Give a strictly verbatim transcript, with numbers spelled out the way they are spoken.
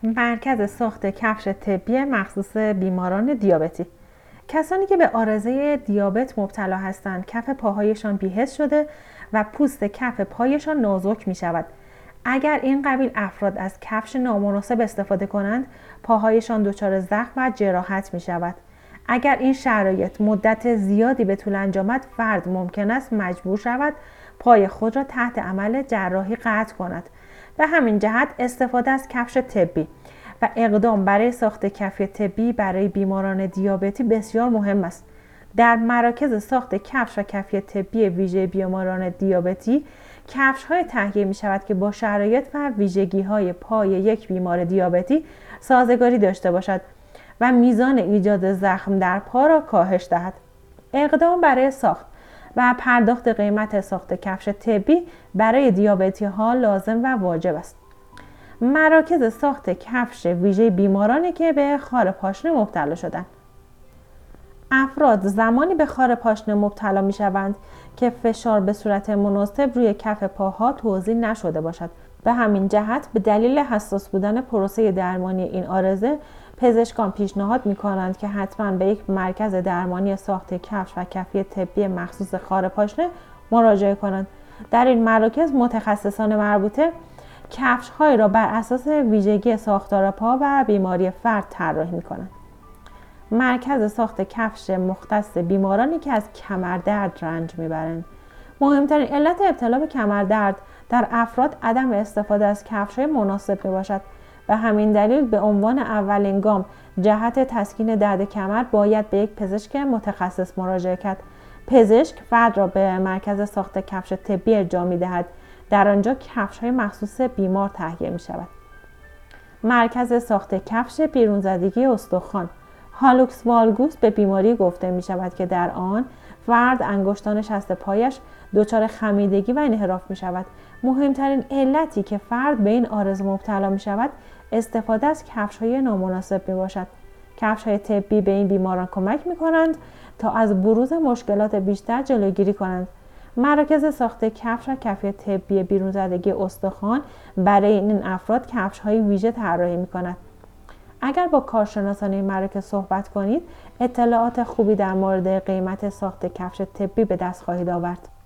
مرکز ساخت کفش طبی مخصوص بیماران دیابتی. کسانی که به عارضه دیابت مبتلا هستند کف پاهایشان بی‌حس شده و پوست کف پایشان نازک می شود. اگر این قبیل افراد از کفش نامناسب استفاده کنند پاهایشان دچار زخم و جراحت می شود. اگر این شرایط مدت زیادی به طول انجامد فرد ممکن است مجبور شود پای خود را تحت عمل جراحی قطع کند. به همین جهت استفاده از کفش طبی و اقدام برای ساخت کفش طبی برای بیماران دیابتی بسیار مهم است. در مراکز ساخت کفش و کفش طبی ویژه بیماران دیابتی کفش‌های تهیه می‌شود که با شرایط و ویژگی‌های پای یک بیمار دیابتی سازگاری داشته باشد و میزان ایجاد زخم در پا را کاهش دهد. اقدام برای ساخت و پرداخت قیمت ساخت کفش طبی برای دیابتی‌ها لازم و واجب است. مراکز ساخت کفش ویژه بیمارانی که به خار پاشنه مبتلا شدند. افراد زمانی به خار پاشنه مبتلا می شوند که فشار به صورت مناسب روی کف پاها توزیع نشده باشد. به همین جهت به دلیل حساس بودن پروسه درمانی این عارضه پزشکان پیشنهاد می کنند که حتما به یک مرکز درمانی ساخت کفش و کفش طبی مخصوص خار پاشنه مراجعه کنند. در این مراکز متخصصان مربوطه کفش‌های را بر اساس ویژگی ساختار پا و بیماری فرد طراحی می‌کنند. مرکز ساخت کفش مختص بیمارانی که از کمردرد رنج می‌برند. مهمترین علت ابتلا به کمردرد در افراد عدم استفاده از کفش‌های مناسب میباشد. به همین دلیل به عنوان اولین گام جهت تسکین درد کمر باید به یک پزشک متخصص مراجعه کرد. پزشک فرد را به مرکز ساخت کفش طبی ارجاع می‌دهد. در آنجا کفش‌های مخصوص بیمار تهیه می‌شود. مرکز ساخت کفش بیرونزدگی استخوان. هالوکس والگوس به بیماری گفته می‌شود که در آن فرد انگشتان شست پایش دچار خمیدگی و انحراف می‌شود. مهمترین علتی که فرد به این عارضه مبتلا می‌شود استفاده از کفش‌های نامناسب میباشد. کفش‌های طبی به این بیماران کمک می‌کنند تا از بروز مشکلات بیشتر جلوگیری کنند. مراکز ساخت کفش و کفش طبی بیرونزدگی استخوان برای این افراد کفش‌های ویژه طراحی می‌کند. اگر با کارشناسان این مراکز صحبت کنید، اطلاعات خوبی در مورد قیمت ساخت کفش طبی به دست خواهید آورد.